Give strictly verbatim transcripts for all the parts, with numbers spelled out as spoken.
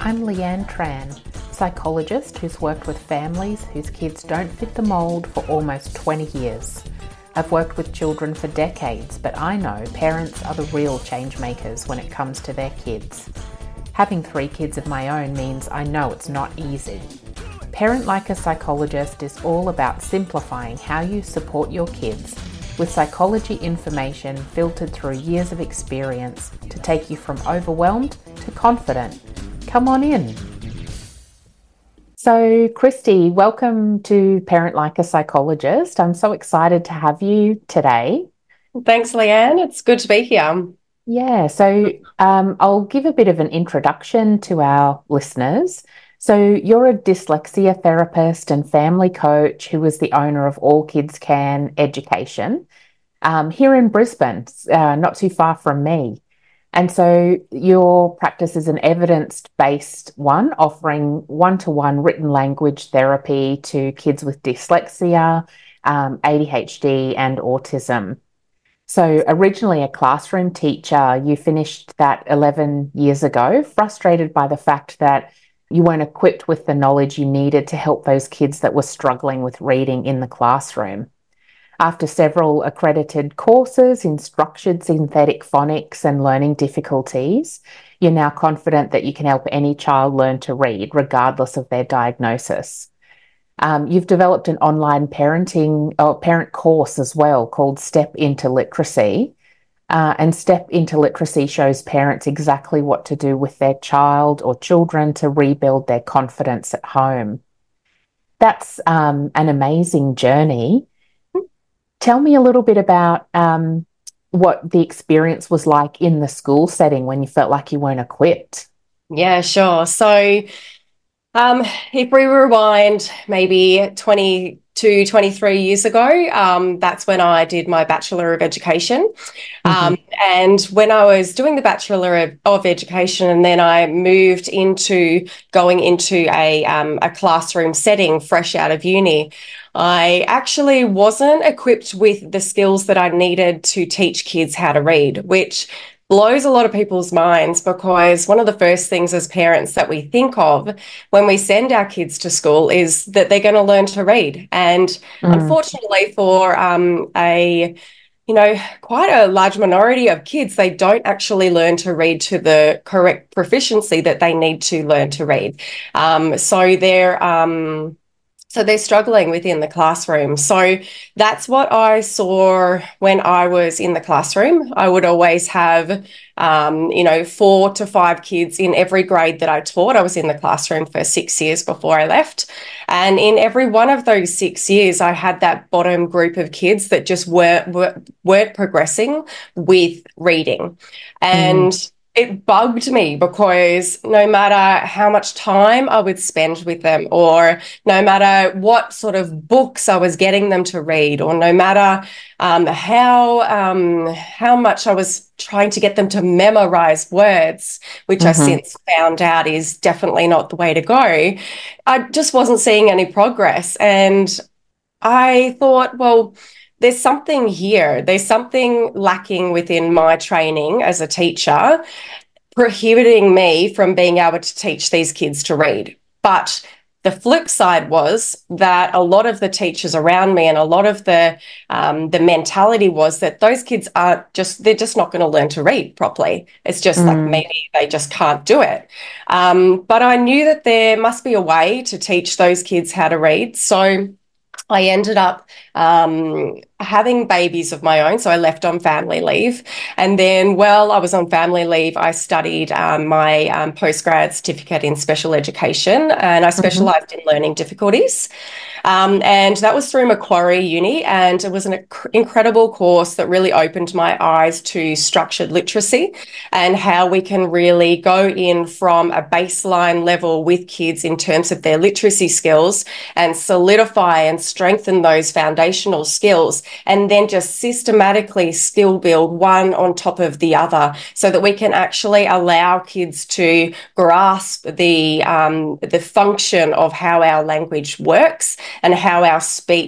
I'm Leanne Tran, psychologist who's worked with families whose kids don't fit the mould for almost twenty years. I've worked with children for decades, but I know parents are the real change makers when it comes to their kids. Having three kids of my own means I know it's not easy. Parent Like a Psychologist is all about simplifying how you support your kids with psychology information filtered through years of experience to take you from overwhelmed to confident. Come on in. So, Christy, welcome to Parent Like a Psychologist. I'm so excited to have you today. Thanks, Leanne. It's good to be here. Yeah, so um, I'll give a bit of an introduction to our listeners. So you're a dyslexia therapist and family coach who is the owner of All Kids Can Education um, here in Brisbane, uh, not too far from me. And so your practice is an evidence-based one, offering one-to-one written language therapy to kids with dyslexia, um, A D H D and autism. So originally a classroom teacher, you finished that eleven years ago, frustrated by the fact that you weren't equipped with the knowledge you needed to help those kids that were struggling with reading in the classroom. After several accredited courses in structured synthetic phonics and learning difficulties, you're now confident that you can help any child learn to read, regardless of their diagnosis. Um, you've developed an online parenting or parent course as well called Step Into Literacy. Uh, and Step Into Literacy shows parents exactly what to do with their child or children to rebuild their confidence at home. That's um, an amazing journey. Tell me a little bit about um, what the experience was like in the school setting when you felt like you weren't equipped. Yeah, sure. So um, if we rewind maybe twenty-two, twenty-three years ago, um, that's when I did my Bachelor of Education. Mm-hmm. Um, and when I was doing the Bachelor of, of Education, and then I moved into going into a, um, a classroom setting fresh out of uni, I actually wasn't equipped with the skills that I needed to teach kids how to read, which blows a lot of people's minds, because one of the first things as parents that we think of when we send our kids to school is that they're going to learn to read. And Mm. unfortunately for um, a you know, quite a large minority of kids, they don't actually learn to read to the correct proficiency that they need to learn to read. Um, so they're um, so they're struggling within the classroom. So that's what I saw when I was in the classroom. I would always have, um, you know, four to five kids in every grade that I taught. I was in the classroom for six years before I left. And in every one of those six years, I had that bottom group of kids that just weren't, weren't progressing with reading. And mm. It bugged me, because no matter how much time I would spend with them, or no matter what sort of books I was getting them to read, or no matter um, how um, how much I was trying to get them to memorize words, which mm-hmm. I since found out is definitely not the way to go, I just wasn't seeing any progress. And I thought, well, there's something here. There's something lacking within my training as a teacher, prohibiting me from being able to teach these kids to read. But the flip side was that a lot of the teachers around me and a lot of the um, the mentality was that those kids are just, they're just not going to learn to read properly. It's just mm. like maybe they just can't do it. Um, but I knew that there must be a way to teach those kids how to read. So I ended up um, having babies of my own, so I left on family leave. And then while I was on family leave, I studied um, my um, postgrad certificate in special education, and I specialised mm-hmm. in learning difficulties. Um, and that was through Macquarie Uni, and it was an inc- incredible course that really opened my eyes to structured literacy and how we can really go in from a baseline level with kids in terms of their literacy skills and solidify and strengthen those foundational skills, and then just systematically skill build one on top of the other, so that we can actually allow kids to grasp the um, the function of how our language works and how our speech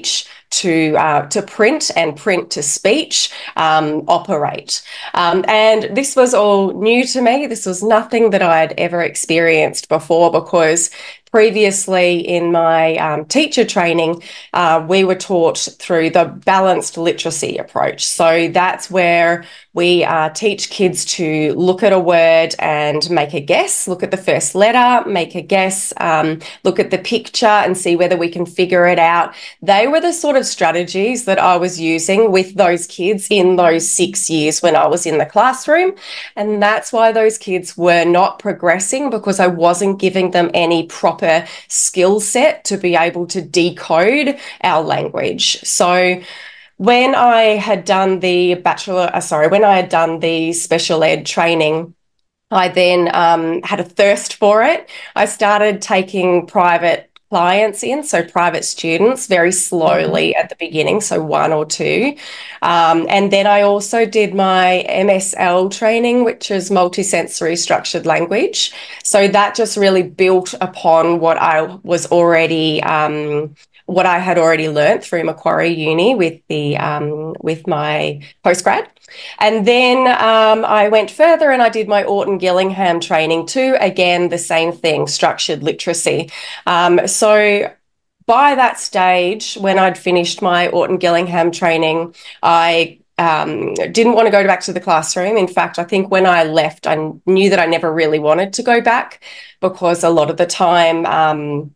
to uh, to print and print to speech um, operate. Um, and this was all new to me. This was nothing that I had ever experienced before, because previously in my um, teacher training, uh, we were taught through the balanced literacy approach. So that's where we uh, teach kids to look at a word and make a guess, look at the first letter, make a guess, um, look at the picture and see whether we can figure it out. They were the sort of strategies that I was using with those kids in those six years when I was in the classroom. And that's why those kids were not progressing, because I wasn't giving them any proper skill set to be able to decode our language. So when I had done the bachelor, uh, sorry, when I had done the special ed training, I then um, had a thirst for it. I started taking private clients in, so private students, very slowly at the beginning, so one or two. Um, and then I also did my M S L training, which is multisensory structured language. So that just really built upon what I was already um, what I had already learnt through Macquarie Uni with the um, with my postgrad. And then um, I went further and I did my Orton Gillingham training too. Again, the same thing, structured literacy. Um, so by that stage, when I'd finished my Orton Gillingham training, I um, didn't want to go back to the classroom. In fact, I think when I left, I knew that I never really wanted to go back, because a lot of the time, um,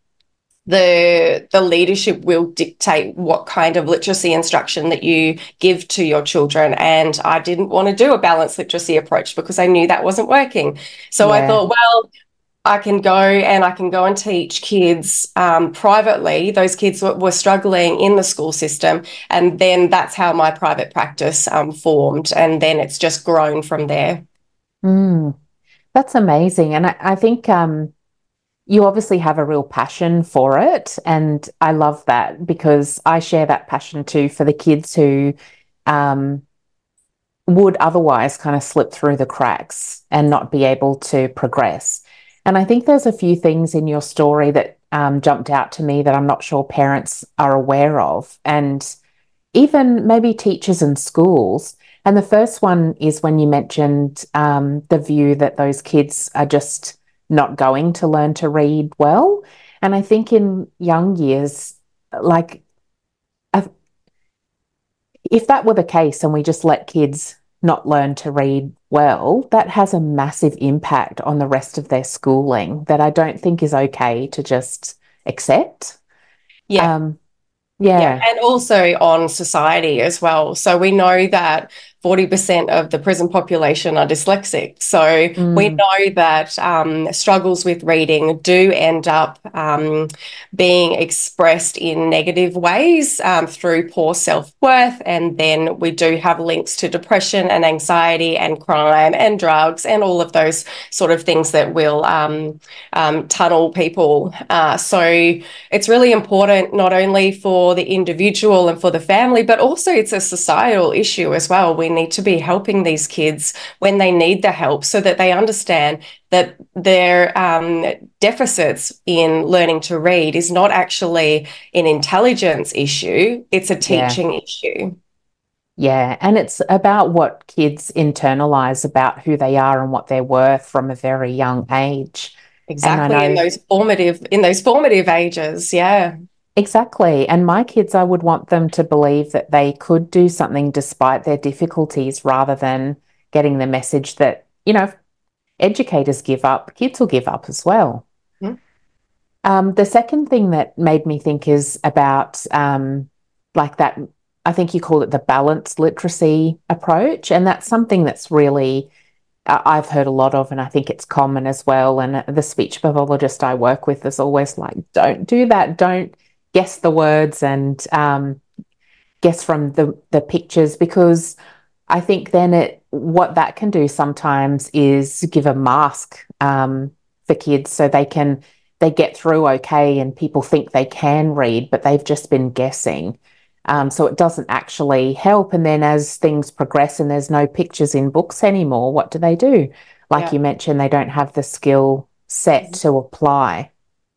the the leadership will dictate what kind of literacy instruction that you give to your children. And I didn't want to do a balanced literacy approach because I knew that wasn't working. So yeah. I thought, well, I can go and I can go and teach kids um, privately. Those kids were, were struggling in the school system. And then that's how my private practice um, formed. And then it's just grown from there. Mm, that's amazing. And I, I think... Um... you obviously have a real passion for it, and I love that, because I share that passion too for the kids who um, would otherwise kind of slip through the cracks and not be able to progress. And I think there's a few things in your story that um, jumped out to me that I'm not sure parents are aware of, and even maybe teachers in schools. And the first one is when you mentioned um, the view that those kids are just not going to learn to read well. And I think in young years, like, if that were the case and we just let kids not learn to read well, that has a massive impact on the rest of their schooling that I don't think is okay to just accept. Yeah. Um, yeah. Yeah. And also on society as well. So we know that forty percent of the prison population are dyslexic. So mm. we know that um, struggles with reading do end up um, being expressed in negative ways um, through poor self-worth. And then we do have links to depression and anxiety and crime and drugs and all of those sort of things that will um, um, tunnel people. Uh, so it's really important not only for the individual and for the family, but also it's a societal issue as well. We need to be helping these kids when they need the help, so that they understand that their um, deficits in learning to read is not actually an intelligence issue, it's a teaching yeah. issue. Yeah, and it's about what kids internalize about who they are and what they're worth from a very young age. Exactly, know, in those formative in those formative ages, yeah. Exactly. And my kids, I would want them to believe that they could do something despite their difficulties, rather than getting the message that, you know, if educators give up, kids will give up as well. Mm-hmm. Um, the second thing that made me think is about um, like that, I think you call it the balanced literacy approach. And that's something that's really, uh, I've heard a lot of, and I think it's common as well. And the speech pathologist I work with is always like, don't do that. Don't guess the words and um, guess from the, the pictures, because I think then it what that can do sometimes is give a mask um, for kids, so they can they get through okay and people think they can read, but they've just been guessing. Um, so it doesn't actually help. And then as things progress and there's no pictures in books anymore, what do they do? Like yeah. you mentioned, they don't have the skill set to apply.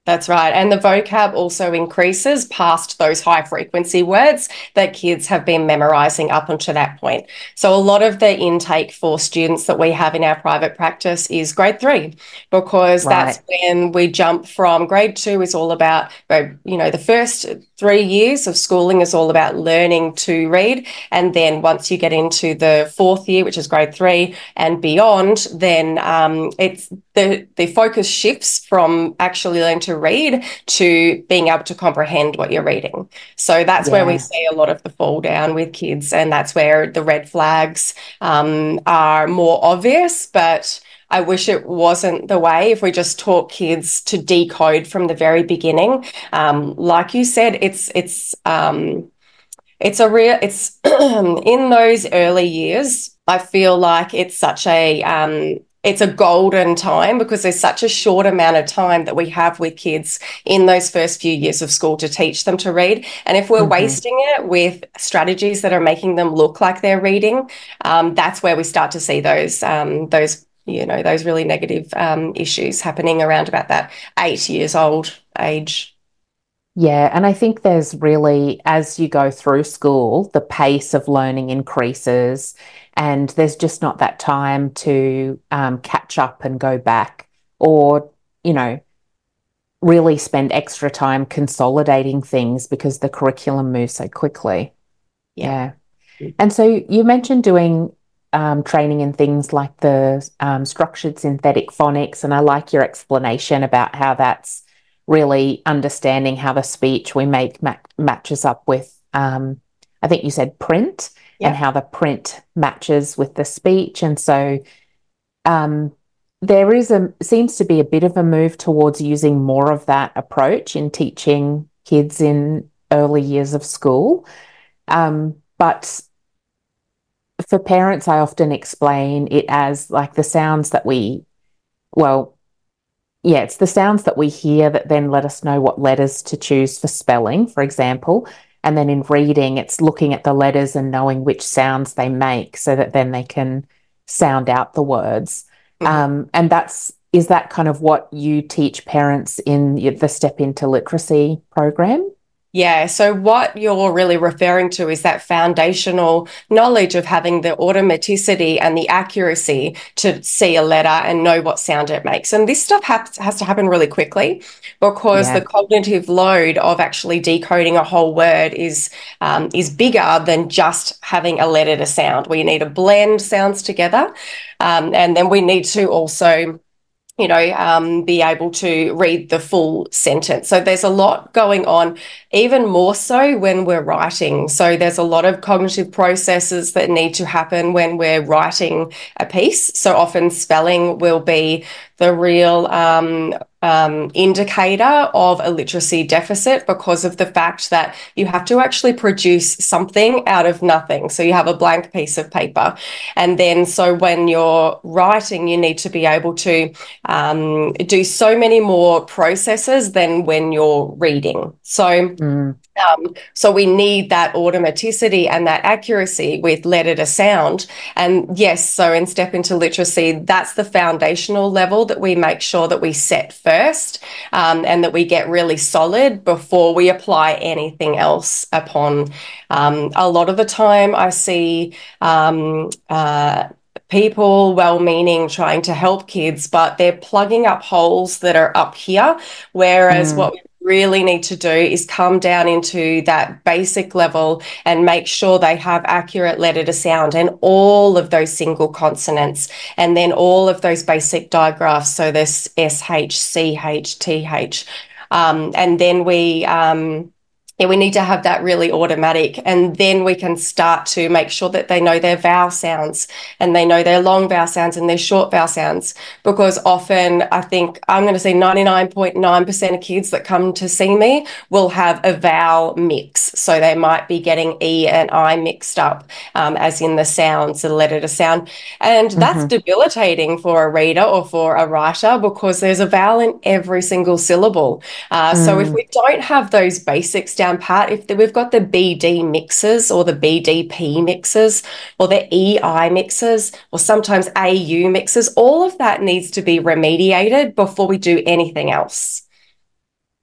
That's right. And the vocab also increases past those high frequency words that kids have been memorizing up until that point. So a lot of the intake for students that we have in our private practice is grade three, because Right. that's when we jump from grade two is all about, you know, the first three years of schooling is all about learning to read. And then once you get into the fourth year, which is grade three and beyond, then um, it's the, the focus shifts from actually learning to read to being able to comprehend what you're reading. So that's where we Yeah. see a lot of the fall down with kids, and that's where the red flags um, are more obvious. But I wish it wasn't the way. If we just taught kids to decode from the very beginning, um, like you said, it's it's um, it's a real it's in those early years. I feel like it's such a um, it's a golden time, because there's such a short amount of time that we have with kids in those first few years of school to teach them to read. And if we're Hmm. wasting it with strategies that are making them look like they're reading, um, that's where we start to see those um, those you know those really negative um, issues happening around about that eight years old age. Yeah, and I think there's really, as you go through school, the pace of learning increases, and there's just not that time to um, catch up and go back, or, you know, really spend extra time consolidating things because the curriculum moves so quickly. Yeah. Yeah. And so you mentioned doing um, training in things like the um, structured synthetic phonics, and I like your explanation about how that's really understanding how the speech we make ma- matches up with, um, I think you said print, and Yeah. how the print matches with the speech. And so um, there is a seems to be a bit of a move towards using more of that approach in teaching kids in early years of school. Um, but for parents, I often explain it as like the sounds that we, well, yeah, it's the sounds that we hear that then let us know what letters to choose for spelling, for example. And then in reading, it's looking at the letters and knowing which sounds they make so that then they can sound out the words. Mhm. Um, and that's, is that kind of what you teach parents in the Step Into Literacy program? Yeah, so what you're really referring to is that foundational knowledge of having the automaticity and the accuracy to see a letter and know what sound it makes. And this stuff has, has to happen really quickly, because the Yeah. cognitive load of actually decoding a whole word is um, is bigger than just having a letter to sound. We need to blend sounds together, um, and then we need to also you know, um, be able to read the full sentence. So there's a lot going on, even more so when we're writing. So there's a lot of cognitive processes that need to happen when we're writing a piece. So often spelling will be the real um, um, indicator of a literacy deficit, because of the fact that you have to actually produce something out of nothing. So you have a blank piece of paper. And then so when you're writing, you need to be able to um, do so many more processes than when you're reading. So Mm, um, so we need that automaticity and that accuracy with letter to sound. And yes, so in Step Into Literacy, that's the foundational level that we make sure that we set first, um, and that we get really solid before we apply anything else upon. Um, a lot of the time I see um, uh, people well-meaning trying to help kids, but they're plugging up holes that are up here, whereas mm, what we really need to do is come down into that basic level and make sure they have accurate letter to sound and all of those single consonants, and then all of those basic digraphs. So there's S H, C H, T H. Um, and then we um, yeah, we need to have that really automatic, and then we can start to make sure that they know their vowel sounds, and they know their long vowel sounds and their short vowel sounds. Because often, I think I'm going to say ninety-nine point nine percent of kids that come to see me will have a vowel mix. So they might be getting E and I mixed up, um, as in the sounds, the letter to sound. And that's mhm, debilitating for a reader or for a writer, because there's a vowel in every single syllable. Uh, so if mm, we don't have those basics down pat, if the, we've got the B D mixes or the B D P mixes or the E I mixes or sometimes A U mixes, all of that needs to be remediated before we do anything else.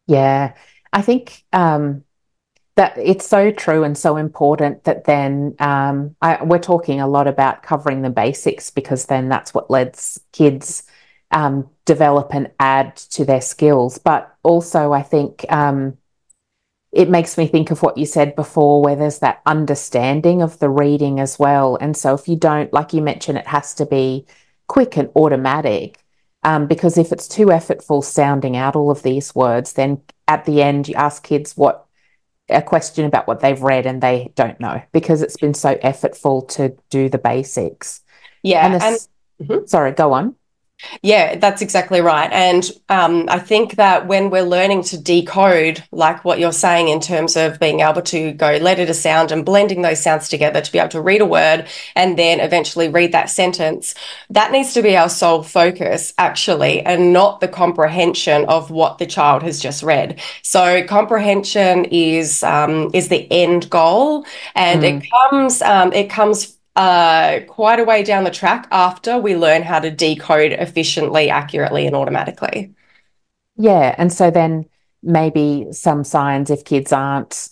Yeah. I think um, that it's so true and so important that then um, I, we're talking a lot about covering the basics because then that's what lets kids um, develop and add to their skills. But also, I think um, it makes me think of what you said before, where there's that understanding of the reading as well. And so, if you don't, like you mentioned, it has to be quick and automatic. Um, because if it's too effortful sounding out all of these words, then at the end you ask kids what a question about what they've read and they don't know because it's been so effortful to do the basics. And Yeah, and this, Mhm. sorry, go on. Yeah, that's exactly right. And um, I think that when we're learning to decode, like what you're saying in terms of being able to go letter to sound and blending those sounds together to be able to read a word and then eventually read that sentence, that needs to be our sole focus, actually, and not the comprehension of what the child has just read. So comprehension is um, is the end goal, and it Mm. comes um, it comes uh, quite a way down the track after we learn how to decode efficiently, accurately, and automatically. Yeah. And so then maybe some signs if kids aren't,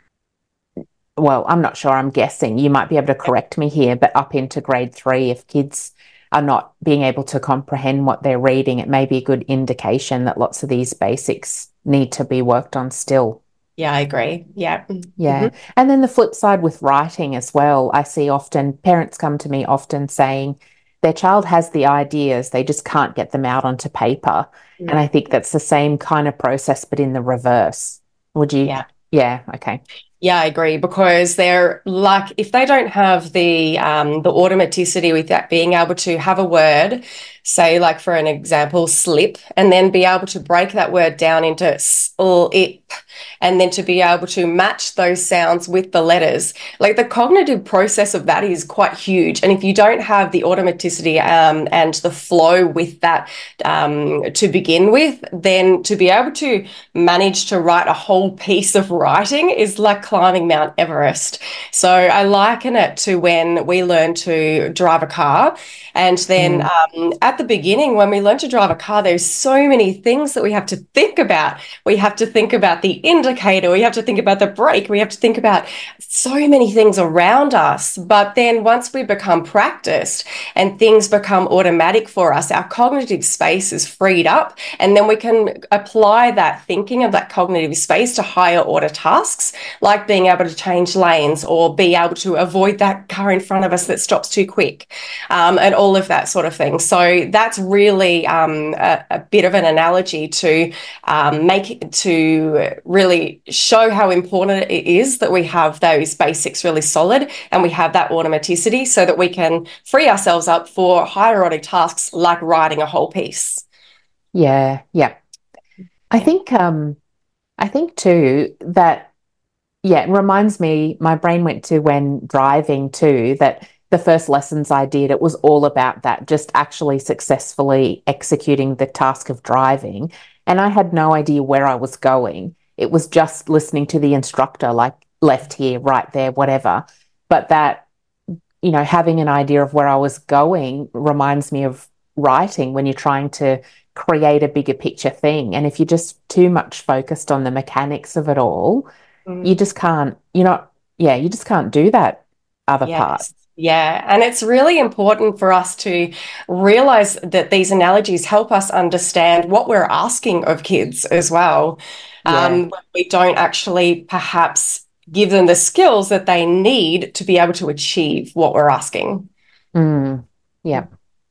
well, I'm not sure, I'm guessing you might be able to correct me here, but up into grade three, if kids are not being able to comprehend what they're reading, it may be a good indication that lots of these basics need to be worked on still. Yeah, I agree. Yeah. Yeah. Mhm. And then the flip side with writing as well, I see often parents come to me often saying their child has the ideas, they just can't get them out onto paper. And I Mm. think that's the same kind of process, but in the reverse. Would you? Yeah. Yeah. Okay. Yeah, I agree because they're like if they don't have the um, the automaticity with that being able to have a word, say like for an example, slip, and then be able to break that word down into slip, and then to be able to match those sounds with the letters. Like the cognitive process of that is quite huge, and if you don't have the automaticity um, and the flow with that um, to begin with, then to be able to manage to write a whole piece of writing is like climbing Mount Everest. So I liken it to when we learn to drive a car. And then Mm, um, at the beginning, when we learn to drive a car, there's so many things that we have to think about. We have to think about the indicator. We have to think about the brake. We have to think about so many things around us. But then once we become practiced and things become automatic for us, our cognitive space is freed up. And then we can apply that thinking of that cognitive space to higher order tasks, like being able to change lanes or be able to avoid that car in front of us that stops too quick, um, and all of that sort of thing. So that's really um, a, a bit of an analogy to um, make to really show how important it is that we have those basics really solid and we have that automaticity so that we can free ourselves up for higher order tasks like writing a whole piece. yeah. Yeah. I Yeah. think um I think too that yeah, it reminds me, my brain went to when driving too, that the first lessons I did, it was all about that, just actually successfully executing the task of driving. And I had no idea where I was going. It was just listening to the instructor, like left here, right there, whatever. But that, you know, having an idea of where I was going reminds me of writing when you're trying to create a bigger picture thing. And if you're just too much focused on the mechanics of it all, you Mm. just can't, you're not, yeah, you just can't do that other part. Yes. Yeah. And it's really important for us to realize that these analogies help us understand what we're asking of kids as well. Yeah. Um, when we don't actually perhaps give them the skills that they need to be able to achieve what we're asking. Mm, yeah.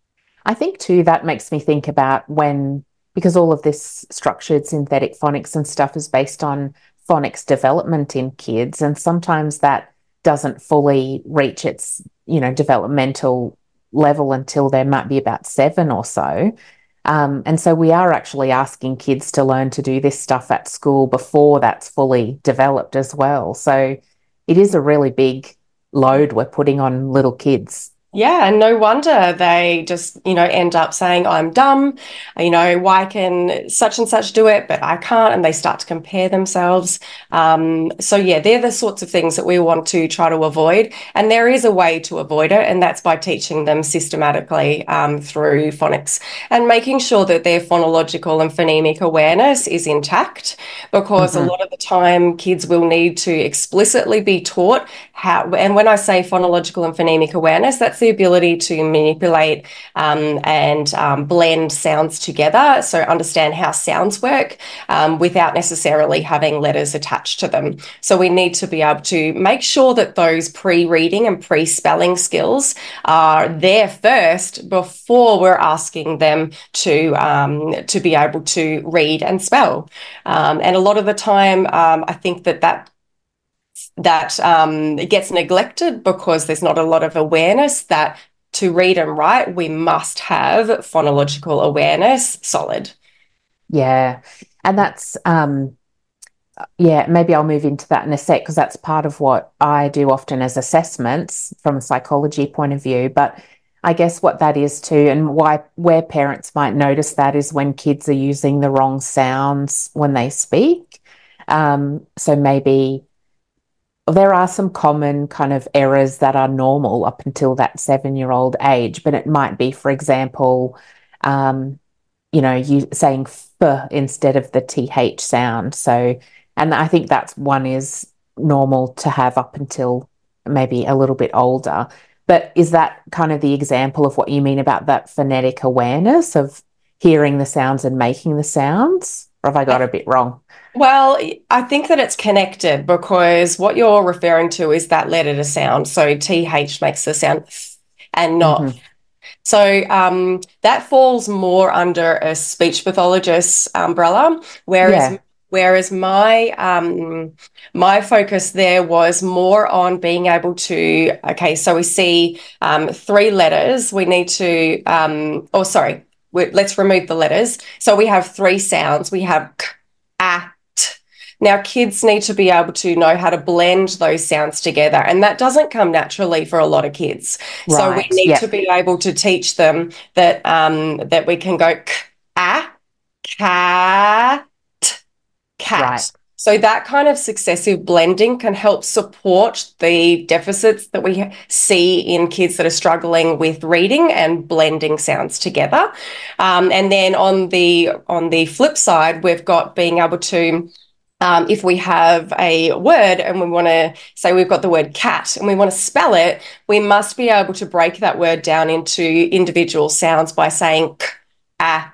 I think too, that makes me think about when, because all of this structured synthetic phonics and stuff is based on phonics development in kids. And sometimes that doesn't fully reach its, you know, developmental level until they might be about seven or so. Um, and so we are actually asking kids to learn to do this stuff at school before that's fully developed as well. So it is a really big load we're putting on little kids. Yeah, and no wonder they just, you know, end up saying, I'm dumb, you know, why can such and such do it, but I can't, and they start to compare themselves. Um, so yeah, they're the sorts of things that we want to try to avoid. And there is a way to avoid it, and that's by teaching them systematically um, through phonics and making sure that their phonological and phonemic awareness is intact, because a Hmm. lot of the time kids will need to explicitly be taught how, and when I say phonological and phonemic awareness, that's the ability to manipulate um, and um, blend sounds together. So understand how sounds work um, without necessarily having letters attached to them. So we need to be able to make sure that those pre-reading and pre-spelling skills are there first before we're asking them to um, to be able to read and spell. Um, and a lot of the time, um, I think that that that um, gets neglected because there's not a lot of awareness that to read and write, we must have phonological awareness solid. Yeah. And that's, um, yeah, maybe I'll move into that in a sec because that's part of what I do often as assessments from a psychology point of view. But I guess what that is too, and why where parents might notice that is when kids are using the wrong sounds when they speak. Um, so maybe there are some common kind of errors that are normal up until that seven year old age, but it might be, for example, um, you know, you saying f instead of the th sound. So, and I think that's one is normal to have up until maybe a little bit older. But is that kind of the example of what you mean about that phonetic awareness of hearing the sounds and making the sounds? Or have I got it a bit wrong? Well, I think that it's connected because what you're referring to is that letter to sound. So T H makes the sound th and not. Hmm. So um, that falls more under a speech pathologist's umbrella, whereas Yeah. whereas my um, my focus there was more on being able to. Okay, so we see um, three letters. We need to. Um, oh, sorry. We, let's remove the letters. So we have three sounds. We have k, a, now, kids need to be able to know how to blend those sounds together, and that doesn't come naturally for a lot of kids. So we Right. need to Yep. be able to teach them that um, that we can go k, a, cat, Right. cat. So that kind of successive blending can help support the deficits that we see in kids that are struggling with reading and blending sounds together. Um, and then on the on the flip side, we've got being able to um, if we have a word and we want to say we've got the word cat and we want to spell it, we must be able to break that word down into individual sounds by saying k, at,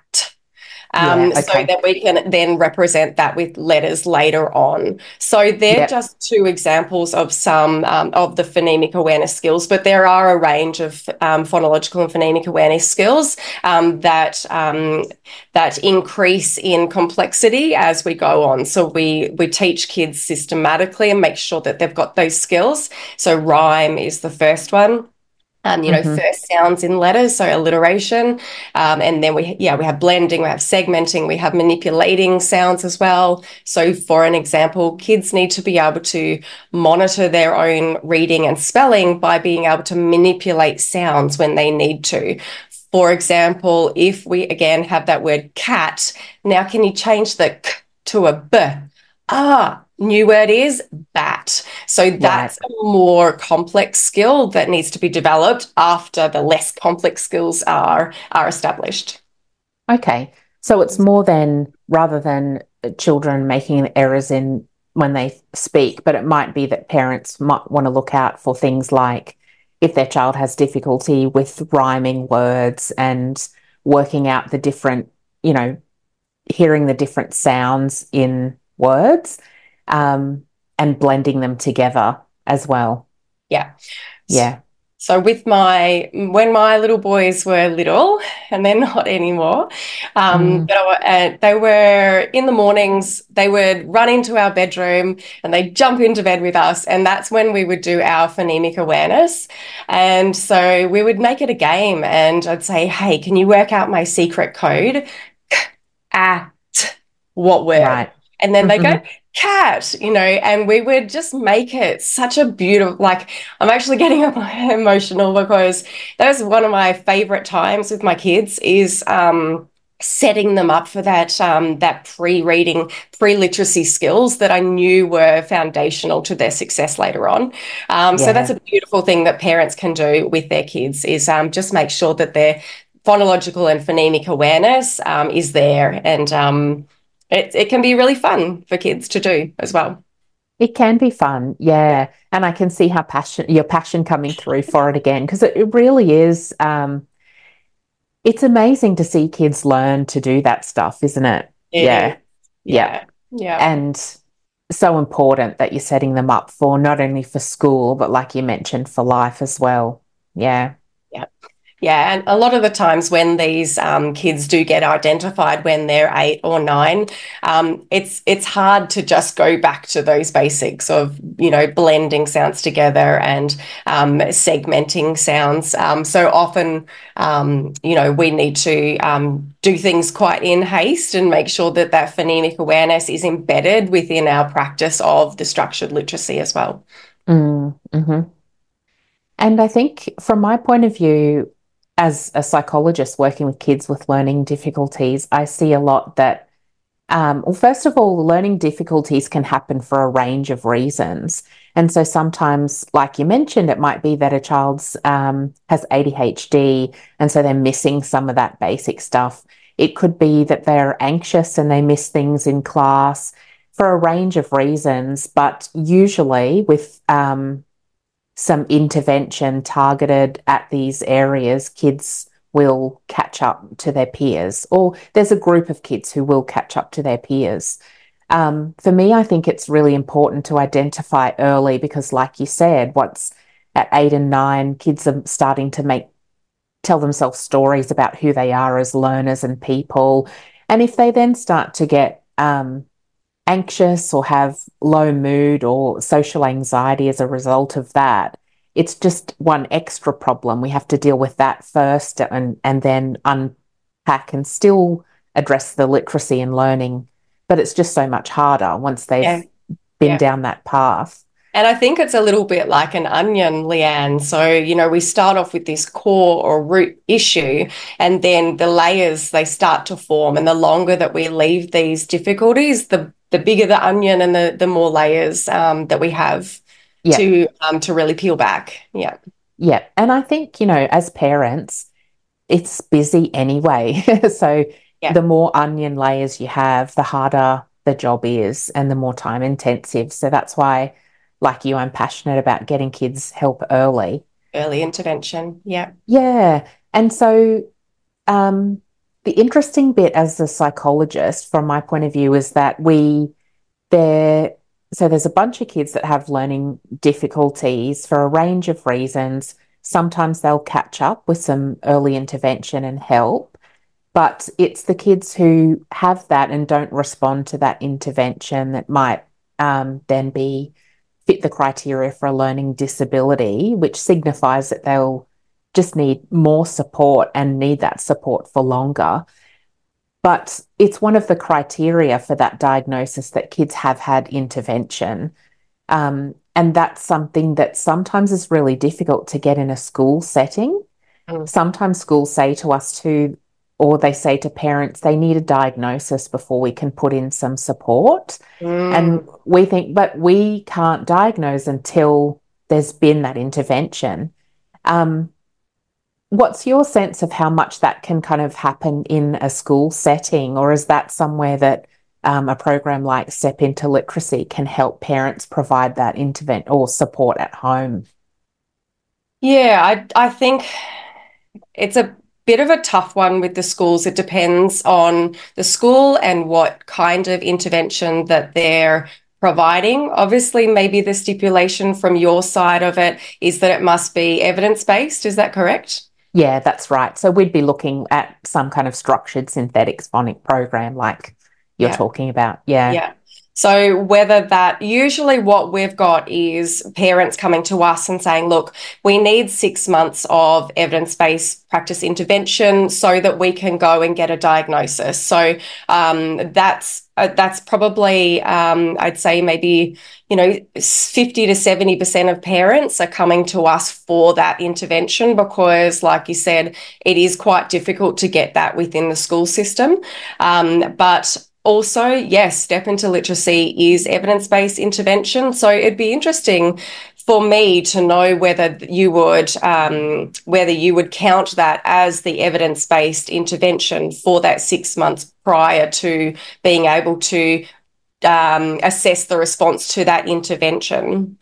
Yeah. um, so Okay. that we can then represent that with letters later on. So they're Yep. just two examples of some um, of the phonemic awareness skills, but there are a range of um, phonological and phonemic awareness skills um, that um, that increase in complexity as we go on. So we we teach kids systematically and make sure that they've got those skills. So rhyme is the first one. Um, you know, Hmm. first sounds in letters, so alliteration. Um, and then we, yeah, we have blending, we have segmenting, we have manipulating sounds as well. So, for an example, kids need to be able to monitor their own reading and spelling by being able to manipulate sounds when they need to. For example, if we again have that word cat, now can you change the k to a b? Ah, new word is bat. So Right. that's a more complex skill that needs to be developed after the less complex skills are are established. Okay. So it's more than rather than children making errors in when they speak, but it might be that parents might want to look out for things like if their child has difficulty with rhyming words and working out the different, you know, hearing the different sounds in words, um, and blending them together as well. Yeah. Yeah. So with my when my little boys were little, and they're not anymore, um, Mm. but I, uh, they were in the mornings. They would run into our bedroom and they'd jump into bed with us, and that's when we would do our phonemic awareness. And so we would make it a game, and I'd say, "Hey, can you work out my secret code?" At what word? Right. And then they go, cat, you know, and we would just make it such a beautiful, like, I'm actually getting emotional because that was one of my favorite times with my kids is um, setting them up for that, um, that pre-reading, pre-literacy skills that I knew were foundational to their success later on. Um, so that's Yeah. a beautiful thing that parents can do with their kids is um, just make sure that their phonological and phonemic awareness um, is there and um, it, it can be really fun for kids to do as well. It can be fun, Yeah. yeah. And I can see how passion your passion coming through for it again, because it, it really is um it's amazing to see kids learn to do that stuff, isn't it? It Yeah. is. Yeah. Yeah. Yeah. And so important that you're setting them up for not only for school, but like you mentioned, for life as well. Yeah. Yeah. Yeah, and a lot of the times when these um, kids do get identified when they're eight or nine, um, it's it's hard to just go back to those basics of you know blending sounds together and um, segmenting sounds. Um, so often, um, you know, we need to um, do things quite in haste and make sure that that phonemic awareness is embedded within our practice of the structured literacy as well. Mm, hmm. And I think from my point of view, as a psychologist working with kids with learning difficulties, I see a lot that Um, well, first of all, learning difficulties can happen for a range of reasons. And so sometimes, like you mentioned, it might be that a child's um, has A D H D, and so they're missing some of that basic stuff. It could be that they're anxious and they miss things in class for a range of reasons. But usually, with um, some intervention targeted at these areas, kids will catch up to their peers, or there's a group of kids who will catch up to their peers. Um, for me, I think it's really important to identify early because, like you said, what's at eight and nine, kids are starting to make tell themselves stories about who they are as learners and people. And if they then start to get um, anxious or have low mood or social anxiety as a result of that, it's just one extra problem. We have to deal with that first and, and then unpack and still address the literacy and learning. But it's just so much harder once they've Yeah. been Yeah. down that path. And I think it's a little bit like an onion, Leanne. So, you know, we start off with this core or root issue, and then the layers they start to form. And the longer that we leave these difficulties, the the bigger the onion and the the more layers um, that we have Yeah. to um, to really peel back. Yeah. Yeah. And I think, you know, as parents, it's busy anyway. So Yeah. the more onion layers you have, the harder the job is and the more time intensive. So that's why, like you, I'm passionate about getting kids help early. Early intervention. Yeah. Yeah. And so um, the interesting bit as a psychologist, from my point of view, is that we there so there's a bunch of kids that have learning difficulties for a range of reasons. Sometimes they'll catch up with some early intervention and help, but it's the kids who have that and don't respond to that intervention that might um, then be fit the criteria for a learning disability, which signifies that they'll just need more support and need that support for longer. But it's one of the criteria for that diagnosis that kids have had intervention. Um, and that's something that sometimes is really difficult to get in a school setting. Mm. Sometimes schools say to us too, or they say to parents, they need a diagnosis before we can put in some support. And Mm. we think, but we can't diagnose until there's been that intervention. Um, what's your sense of how much that can kind of happen in a school setting, or is that somewhere that um, a program like Step Into Literacy can help parents provide that intervent or support at home? Yeah, I I think it's a bit of a tough one with the schools. It depends on the school and what kind of intervention that they're providing. Obviously, maybe the stipulation from your side of it is that it must be evidence-based. Is that correct? Yeah, that's right. So we'd be looking at some kind of structured synthetic phonic program like you're Yeah. talking about. Yeah. Yeah. So whether that usually what we've got is parents coming to us and saying, look, we need six months of evidence-based practice intervention so that we can go and get a diagnosis. So um, that's uh, that's probably um, I'd say maybe, you know, fifty to seventy percent of parents are coming to us for that intervention because, like you said, it is quite difficult to get that within the school system. Um, but Also, yes, Step Into Literacy is evidence-based intervention. So it'd be interesting for me to know whether you would um, whether you would count that as the evidence-based intervention for that six months prior to being able to um, assess the response to that intervention.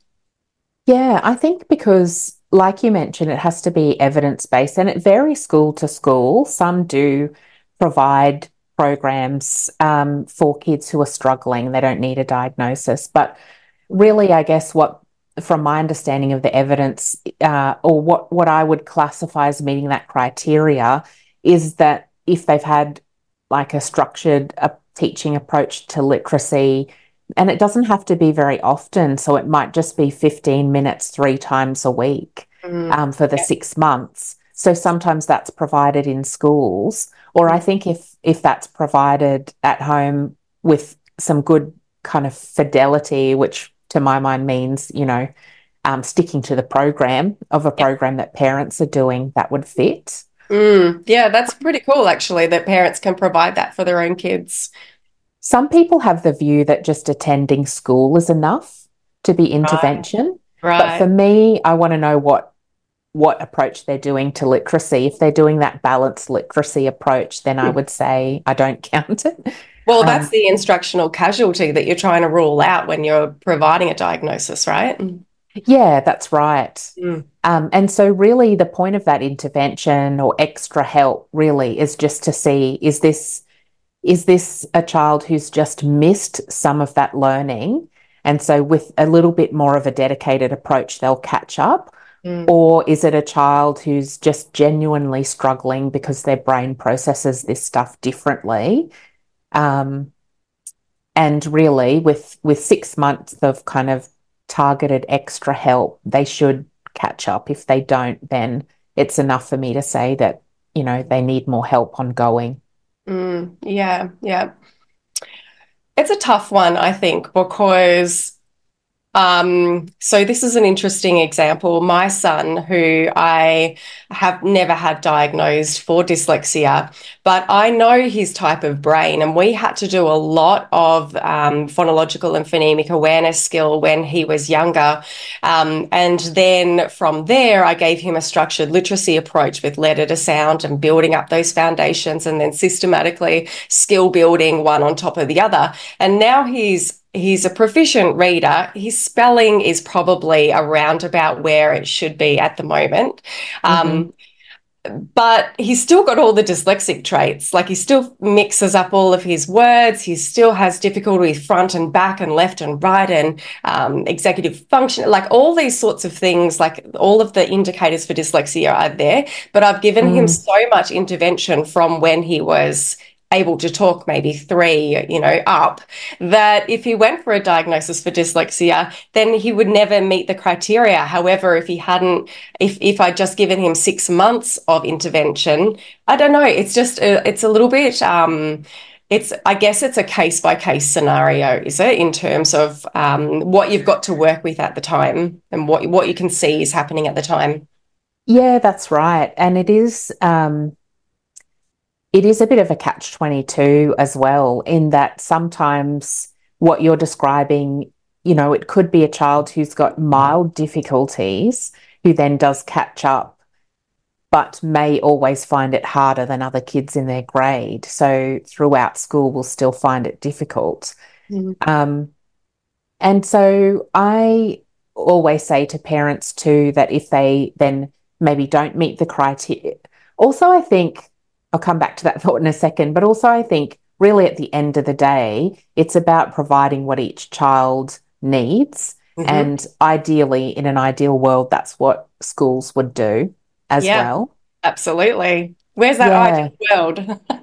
Yeah, I think because, like you mentioned, it has to be evidence-based and it varies school to school. Some do provide programs um, for kids who are struggling. They don't need a diagnosis. But really, I guess what, from my understanding of the evidence, uh, or what, what I would classify as meeting that criteria, is that if they've had like a structured a teaching approach to literacy, and it doesn't have to be very often. So it might just be fifteen minutes three times a week Mm, um, for the yeah. six months. So sometimes that's provided in schools, or I think if if that's provided at home with some good kind of fidelity, which to my mind means, you know, um, sticking to the program of a program that parents are doing, that would fit. Mm, yeah, that's pretty cool, actually, that parents can provide that for their own kids. Some people have the view that just attending school is enough to be Right. intervention. But for Right. me, I want to know what what approach they're doing to literacy. If they're doing that balanced literacy approach, then I would say I don't count it. Well, that's Um, the instructional casualty that you're trying to rule out when you're providing a diagnosis, right? yeah, that's right. Mm. Um, and so, really, the point of that intervention or extra help really is just to see, is this is this a child who's just missed some of that learning? And so, with a little bit more of a dedicated approach, they'll catch up. Mm. Or is it a child who's just genuinely struggling because their brain processes this stuff differently? Um, and really, with with six months of kind of targeted extra help, they should catch up. If they don't, then it's enough for me to say that, you know, they need more help ongoing. Mm. Yeah, yeah. It's a tough one, I think, because Um, so this is an interesting example. My son, who I have never had diagnosed for dyslexia, but I know his type of brain, and we had to do a lot of um, phonological and phonemic awareness skill when he was younger. Um, and then from there, I gave him a structured literacy approach with letter to sound and building up those foundations and then systematically skill building one on top of the other. And now he's He's a proficient reader. His spelling is probably around about where it should be at the moment. Mm-hmm. Um, but he's still got all the dyslexic traits. Like he still mixes up all of his words. He still has difficulty with front and back and left and right and um, executive function, like all these sorts of things, like all of the indicators for dyslexia are there. But I've given him Mm, so much intervention from when he was able to talk maybe three, you know, up, that if he went for a diagnosis for dyslexia, then he would never meet the criteria. However, if he hadn't, if if I'd just given him six months of intervention, I don't know. It's just a, it's a little bit. Um, it's I guess it's a case by case scenario, is it, in terms of um, what you've got to work with at the time and what what you can see is happening at the time. yeah, that's right. And it is um it is a bit of a catch twenty-two as well, in that sometimes what you're describing, you know, it could be a child who's got mild difficulties who then does catch up, but may always find it harder than other kids in their grade. So throughout school, will still find it difficult. Mm. Um, and so I always say to parents too that if they then maybe don't meet the criteria, also, I think I'll come back to that thought in a second, but also I think really at the end of the day, it's about providing what each child needs. Mm-hmm. And ideally, in an ideal world, that's what schools would do as Yeah, well. absolutely. Where's that Yeah. ideal world?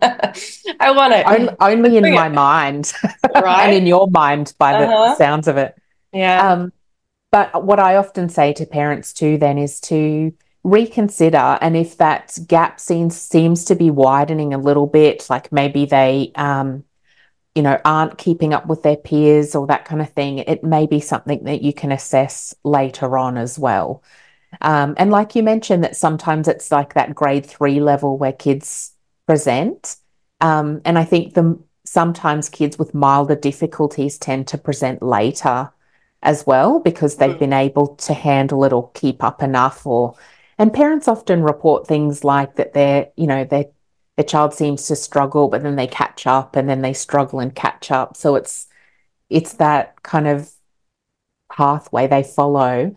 I want Only, it. only in Bring my it. mind and Right? in your mind by the Uh-huh. sounds of it. Yeah. Um, but what I often say to parents too then is to reconsider, and if that gap seems seems to be widening a little bit, like maybe they um, you know, aren't keeping up with their peers or that kind of thing, it may be something that you can assess later on as well. Um, and like you mentioned, that sometimes it's like that grade three level where kids present. Um, and I think the sometimes kids with milder difficulties tend to present later as well because they've Mm. been able to handle it or keep up enough. Or and parents often report things like that they're, you know, their their child seems to struggle, but then they catch up and then they struggle and catch up. So it's it's that kind of pathway they follow.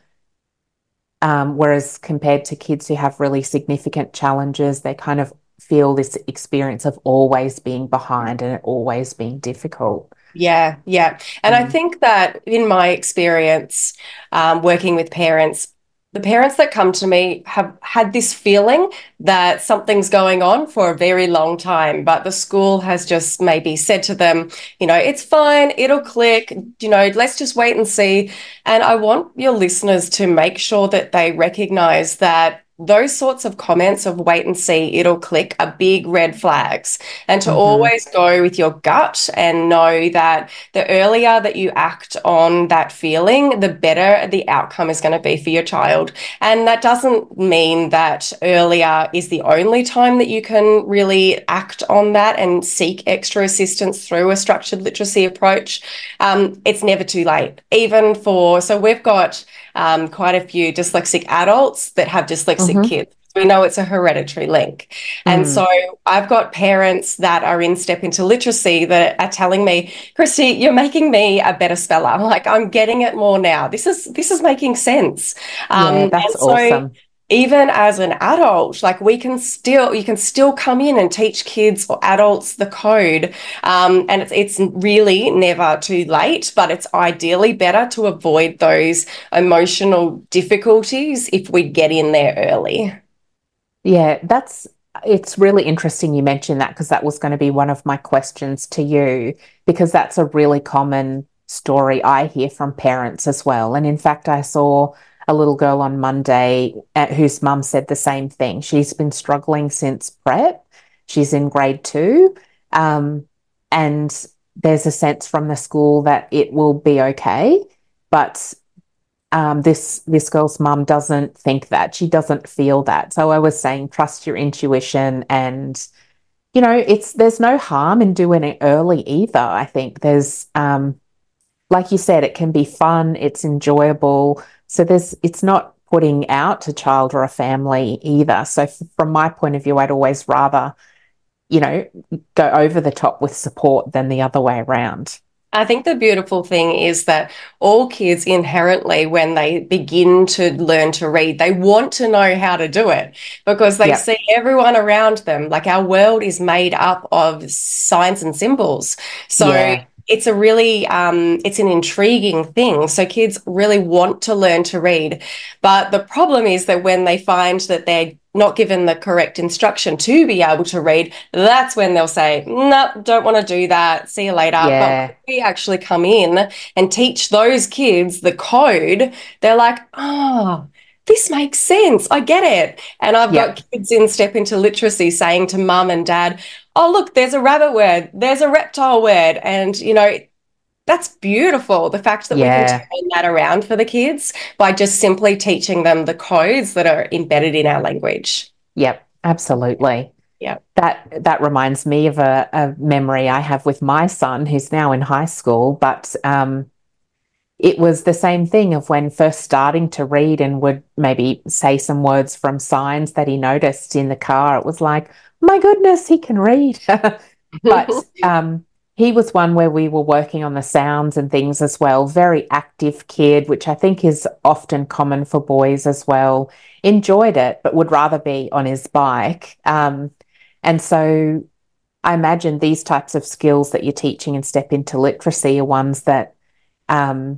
Um, whereas compared to kids who have really significant challenges, they kind of feel this experience of always being behind and it always being difficult. Yeah, yeah. And I Mm. think that in my experience, um, working with parents, the parents that come to me have had this feeling that something's going on for a very long time, but the school has just maybe said to them, you know, it's fine, it'll click, you know, let's just wait and see. And I want your listeners to make sure that they recognize that those sorts of comments of wait and see, it'll click are big red flags. And to Mm-hmm. always go with your gut and know that the earlier that you act on that feeling, the better the outcome is going to be for your child. And that doesn't mean that earlier is the only time that you can really act on that and seek extra assistance through a structured literacy approach. Um, it's never too late, even for, so we've got um, quite a few dyslexic adults that have dyslexic Mm-hmm. kids. We know it's a hereditary link. And Mm. so I've got parents that are in Step Into Literacy that are telling me, Christy, you're making me a better speller. Like I'm getting it more now. This is this is making sense. Um, Yeah, that's and so awesome. even as an adult, like we can still, you can still come in and teach kids or adults the code. Um, and it's, it's really never too late, but it's ideally better to avoid those emotional difficulties if we get in there early. Yeah, that's it's really interesting you mentioned that because that was going to be one of my questions to you because that's a really common story I hear from parents as well. And in fact, I saw a little girl on Monday uh, whose mum said the same thing. She's been struggling since prep. She's in grade two. Um, and there's a sense from the school that it will be okay, but um, this this girl's mum doesn't think that. She doesn't feel that. So I was saying, trust your intuition, and you know, it's there's no harm in doing it early either. I think there's, um, like you said, it can be fun. It's enjoyable. So there's it's not putting out a child or a family either. So f- from my point of view, I'd always rather, you know, go over the top with support than the other way around. I think the beautiful thing is that all kids inherently, when they begin to learn to read, they want to know how to do it because they Yep. see everyone around them. Like our world is made up of signs and symbols. So Yeah. it's a really, um, it's an intriguing thing. So kids really want to learn to read. But the problem is that when they find that they're not given the correct instruction to be able to read, that's when they'll say, nope, don't want to do that. See you later. But Yeah. we actually come in and teach those kids the code, they're like, oh, this makes sense. I get it. And I've got Yep. kids in Step Into Literacy saying to mum and dad, oh, look, there's a rabbit word, there's a reptile word. And, you know, that's beautiful. The fact that we can turn Yeah. that around for the kids by just simply teaching them the codes that are embedded in our language. Yep. Absolutely. Yeah. That that reminds me of a, a memory I have with my son who's now in high school, but um, it was the same thing of when first starting to read and would maybe say some words from signs that he noticed in the car. It was like, my goodness, he can read. But um, he was one where we were working on the sounds and things as well. Very active kid, which I think is often common for boys as well. Enjoyed it, but would rather be on his bike. Um, and so I imagine these types of skills that you're teaching and Step Into Literacy are ones that um,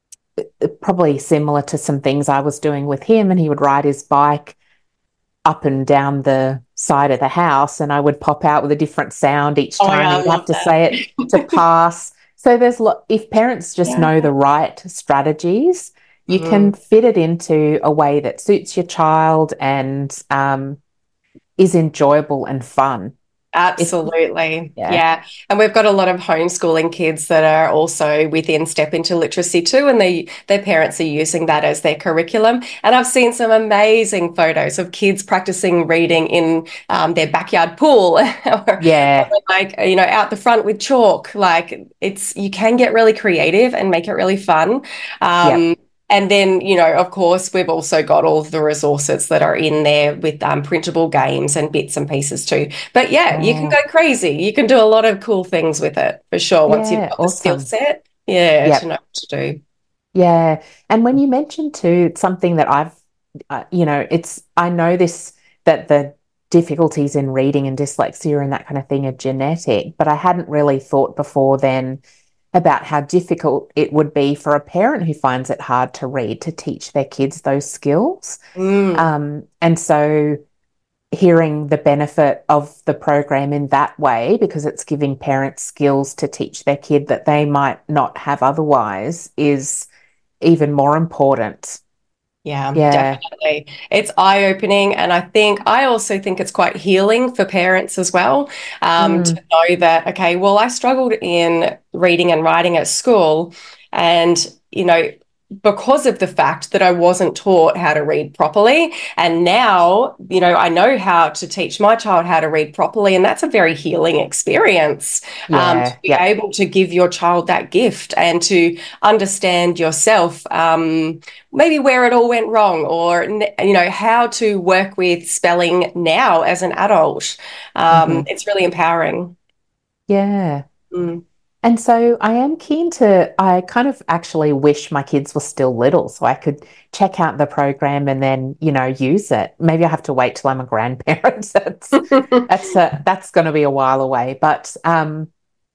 probably similar to some things I was doing with him, and he would ride his bike up and down the side of the house, and I would pop out with a different sound each Oh my time. God, I You'd have love to that. say it to pass. So there's lo- if parents just Yeah. know the right strategies, you Mhm. can fit it into a way that suits your child and um, is enjoyable and fun. It's Absolutely. yeah, Yeah. And we've got a lot of homeschooling kids that are also within Step Into Literacy too, and they their parents are using that as their curriculum. And I've seen some amazing photos of kids practicing reading in um, their backyard pool or, or yeah, like, you know, out the front with chalk. Like it's you can get really creative and make it really fun. yep. Um, And then, you know, of course, we've also got all of the resources that are in there with um, printable games and bits and pieces too. But yeah, you can Yeah, go crazy. You can do a lot of cool things with it for sure once you've yeah, got the skill awesome. set, yeah, to Yep. know what to do. Yeah. And when you mentioned too, something that I've, uh, you know, it's, I know this, that the difficulties in reading and dyslexia and that kind of thing are genetic, but I hadn't really thought before then about how difficult it would be for a parent who finds it hard to read to teach their kids those skills. Mm, Um, and so hearing the benefit of the program in that way, because it's giving parents skills to teach their kid that they might not have otherwise, is even more important. yeah, Yeah. definitely. It's eye-opening, and I think I also think it's quite healing for parents as well, um, to Mm, know that, okay, well, I struggled in reading and writing at school, and you know, because of the fact that I wasn't taught how to read properly. And now, you know, I know how to teach my child how to read properly. And that's a very healing experience, um, to yeah. be Yep. able to give your child that gift and to understand yourself, um, maybe where it all went wrong, or, you know, how to work with spelling now as an adult. Um, Hmm. it's really empowering. Yeah. Mm. And so I am keen to, I kind of actually wish my kids were still little so I could check out the program and then, you know, use it. Maybe I have to wait till I'm a grandparent. That's that's a, that's going to be a while away. But um,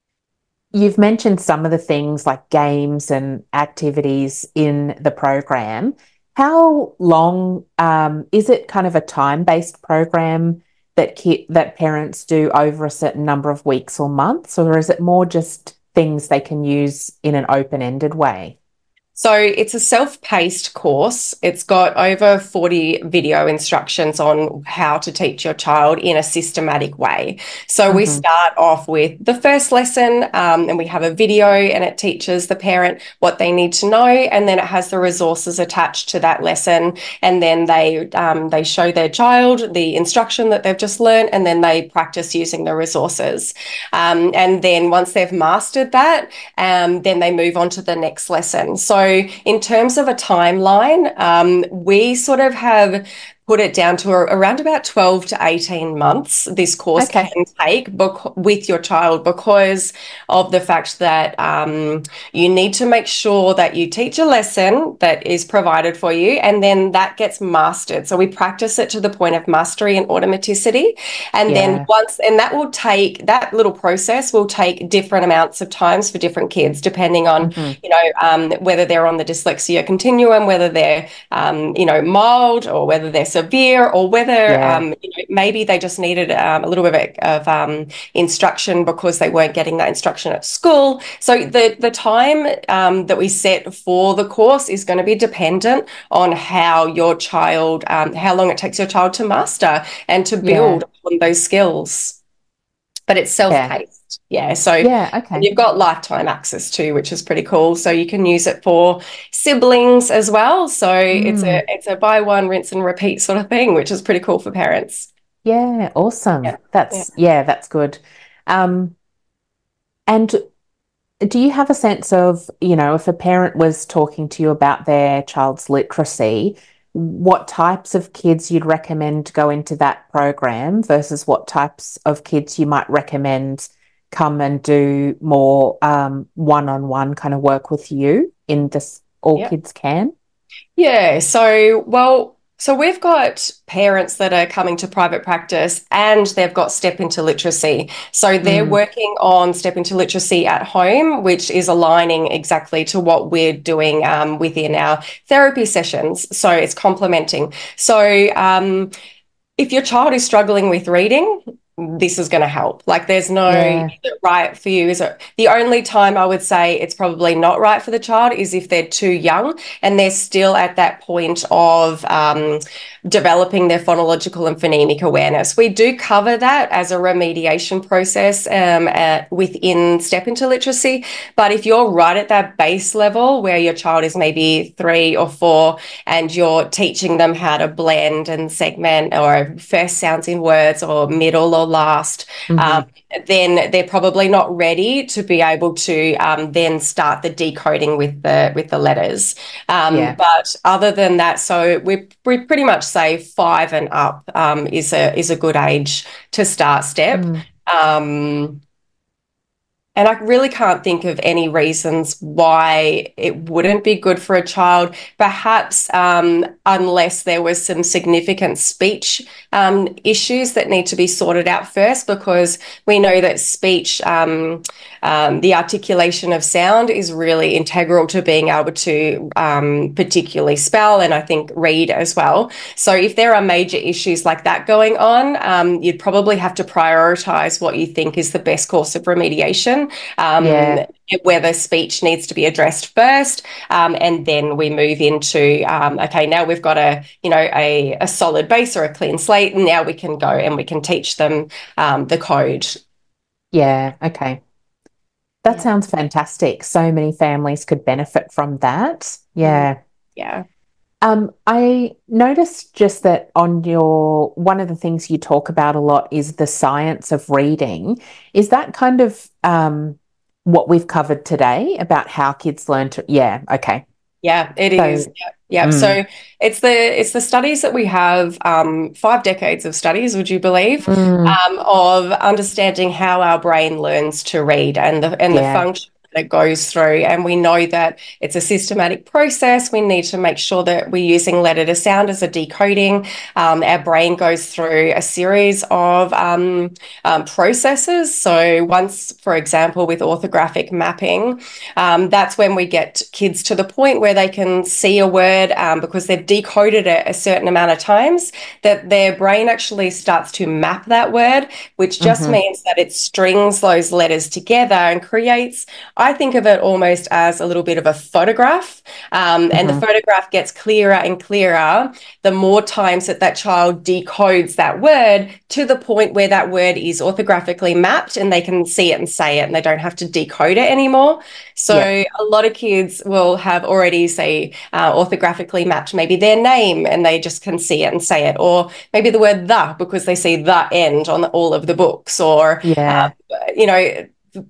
you've mentioned some of the things like games and activities in the program. How long um, is it kind of a time-based program that ki that parents do over a certain number of weeks or months, or is it more just things they can use in an open-ended way? So it's a self-paced course. It's got over forty video instructions on how to teach your child in a systematic way. So we Hmm. start off with the first lesson, um, and we have a video, and it teaches the parent what they need to know, and then it has the resources attached to that lesson. And then they um, they show their child the instruction that they've just learned, and then they practice using the resources. Um, and then once they've mastered that, um, then they move on to the next lesson. So in terms of a timeline, um, we sort of have put it down to a, around about twelve to eighteen months this course can Okay. take bec- with your child, because of the fact that um, you need to make sure that you teach a lesson that is provided for you, and then that gets mastered. So we practice it to the point of mastery and automaticity. And then Yeah. once, and that will take, that little process will take different amounts of times for different kids, depending on, Hmm. you know, um, whether they're on the dyslexia continuum, whether they're, um, you know, mild, or whether they're severe, or whether, Yeah. um, you know, maybe they just needed um, a little bit of um, instruction because they weren't getting that instruction at school. So the, the time um, that we set for the course is going to be dependent on how your child, um, how long it takes your child to master and to Yeah. build on those skills. But it's Yeah. self-paced. Yeah. So, and Yeah. Okay. you've got lifetime access too, which is pretty cool. So you can use it for siblings as well. So it's a Mm. it's a buy one, rinse and repeat sort of thing, which is pretty cool for parents. Yeah. Yeah. Awesome. Yeah. That's yeah. That's good. Um, and do you have a sense of, you know, if a parent was talking to you about their child's literacy, what types of kids you'd recommend go into that program versus what types of kids you might recommend come and do more um, one-on-one kind of work with you in this All Yeah. Kids Can? Yeah. So, well, so we've got parents that are coming to private practice and they've got Step Into Literacy. So they're Mm, working on Step Into Literacy at home, which is aligning exactly to what we're doing um, within our therapy sessions. So it's complementing. So, um, if your child is struggling with reading, this is going to help. Like there's no, is Yeah. it right for you? Is it the only time I would say it's probably not right for the child is if they're too young and they're still at that point of um, developing their phonological and phonemic awareness. We do cover that as a remediation process um, at, within Step into Literacy. But if you're right at that base level where your child is maybe three or four and you're teaching them how to blend and segment or first sounds in words or middle or last, um, Mm-hmm. then they're probably not ready to be able to um, then start the decoding with the with the letters. Um, Yeah. but other than that, so we we pretty much say five and up um, is a is a good age to start step. Mm. Um, and I really can't think of any reasons why it wouldn't be good for a child, perhaps um, unless there was some significant speech um, issues that need to be sorted out first, because we know that speech, um, um, the articulation of sound is really integral to being able to um, particularly spell and I think read as well. So if there are major issues like that going on, um, you'd probably have to prioritize what you think is the best course of remediation. Um, Yeah. whether speech needs to be addressed first, um, and then we move into um, okay, now we've got a you know a, a solid base or a clean slate, and now we can go and we can teach them um, the code. Yeah. Okay. That Yeah. sounds fantastic. So many families could benefit from that. Mm. Yeah. Yeah. Um, I noticed just that on your one of the things you talk about a lot is the science of reading. Is that kind of um, what we've covered today about how kids learn to? Yeah, okay. Yeah, it So, is. Yeah, yeah. mm, So it's the it's the studies that we have, um, five decades of studies, would you believe, mm, um, of understanding how our brain learns to read and the and the yeah, function that it goes through. And we know that it's a systematic process. We need to make sure that we're using letter to sound as a decoding. Um, our brain goes through a series of um, um, processes. So once, for example, with orthographic mapping, um, that's when we get kids to the point where they can see a word um, because they've decoded it a certain amount of times, that their brain actually starts to map that word, which just mm-hmm, means that it strings those letters together and creates, I think of it almost as a little bit of a photograph. Um, and the mm-hmm, photograph gets clearer and clearer the more times that that child decodes that word to the point where that word is orthographically mapped and they can see it and say it and they don't have to decode it anymore. So yeah, a lot of kids will have already, say, uh, orthographically mapped maybe their name and they just can see it and say it, or maybe the word the because they see the end on all of the books, or, uh, yeah, you know,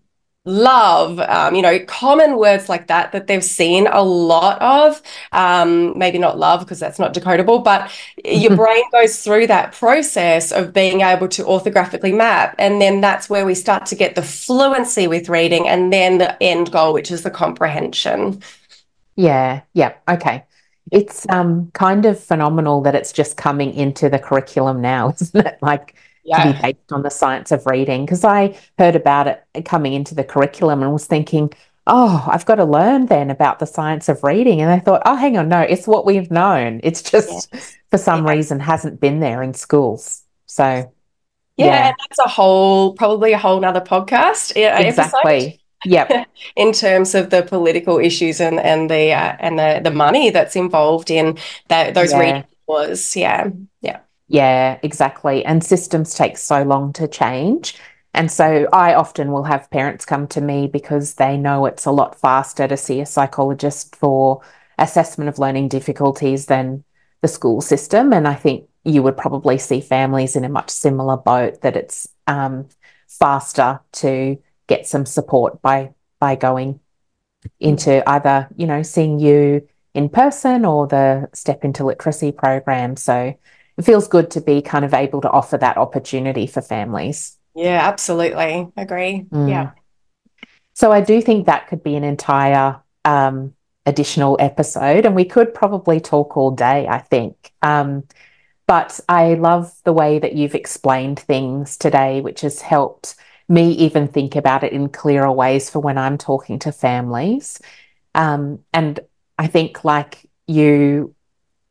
love, um, you know, common words like that that they've seen a lot of. Um, maybe not love because that's not decodable, but your brain goes through that process of being able to orthographically map. And then that's where we start to get the fluency with reading and then the end goal, which is the comprehension. yeah, yeah. Okay. It's um kind of phenomenal that it's just coming into the curriculum now, isn't it? Like to be Yeah. based on the science of reading. Because I heard about it coming into the curriculum and was thinking, oh, I've got to learn then about the science of reading. And I thought, oh, hang on, no, it's what we've known. It's just Yes. for some Yeah. reason hasn't been there in schools. So Yeah. And yeah, that's a whole, probably a whole nother podcast uh, episode. exactly. Yep. In terms of the political issues and and the uh, and the the money that's involved in that those reading Yeah. laws. Yeah, yeah, Yeah, exactly. And systems take so long to change. And so I often will have parents come to me because they know it's a lot faster to see a psychologist for assessment of learning difficulties than the school system. And I think you would probably see families in a much similar boat that it's um, faster to get some support by by going into either, you know, seeing you in person or the Step into Literacy program. So it feels good to be kind of able to offer that opportunity for families. yeah. Absolutely, agree. Yeah, Mm. So I do think that could be an entire um, additional episode, and we could probably talk all day, I think. Um, but I love the way that you've explained things today, which has helped me even think about it in clearer ways for when I'm talking to families. Um, and I think, like you,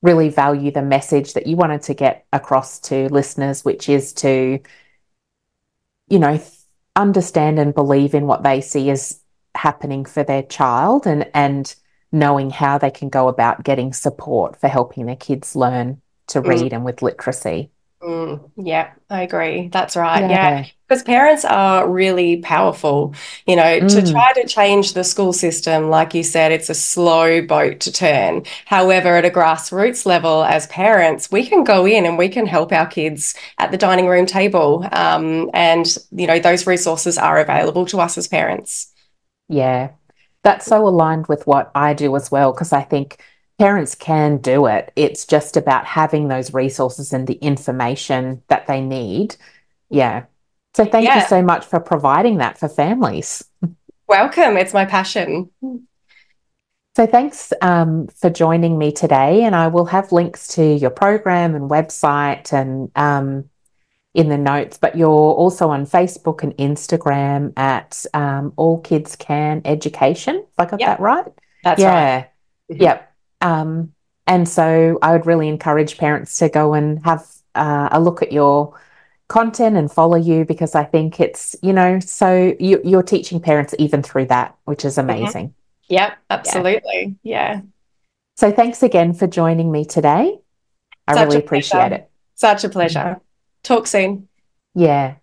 really value the message that you wanted to get across to listeners, which is to, you know, understand and believe in what they see as happening for their child, and, and knowing how they can go about getting support for helping their kids learn to Mm. read and with literacy. Mm, yeah, I agree. That's right. Yeah, Yeah. because parents are really powerful. You know, to Mm. try to change the school system, like you said, it's a slow boat to turn. However, at a grassroots level, as parents, we can go in and we can help our kids at the dining room table. Um, and, you know, those resources are available to us as parents. Yeah. That's so aligned with what I do as well, because I think parents can do it. It's just about having those resources and the information that they need. Yeah. So thank you Yeah, so much for providing that for families. welcome. It's my passion. So thanks um, for joining me today, and I will have links to your program and website and um, in the notes, but you're also on Facebook and Instagram at um, All Kids Can Education, if I got Yep, that right. that's right. Yeah. Mhm. Yep. Um, and so I would really encourage parents to go and have uh, a look at your content and follow you, because I think it's, you know, so you, you're teaching parents even through that, which is Mhm. amazing. Yep, Yeah. absolutely. Yeah. So thanks again for joining me today. I Such really a appreciate pleasure. it. Such a pleasure. Talk soon. Yeah.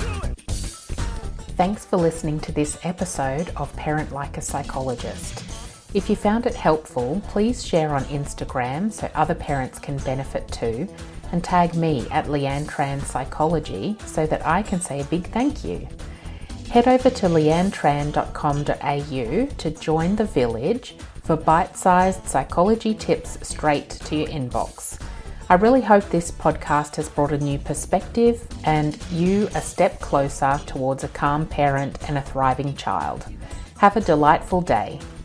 Thanks for listening to this episode of Parent Like a Psychologist. If you found it helpful, please share on Instagram so other parents can benefit too, and tag me at Leanne Tran Psychology so that I can say a big thank you. Head over to leanne tran dot com dot a u to join the village for bite-sized psychology tips straight to your inbox. I really hope this podcast has brought a new perspective and you a step closer towards a calm parent and a thriving child. Have a delightful day.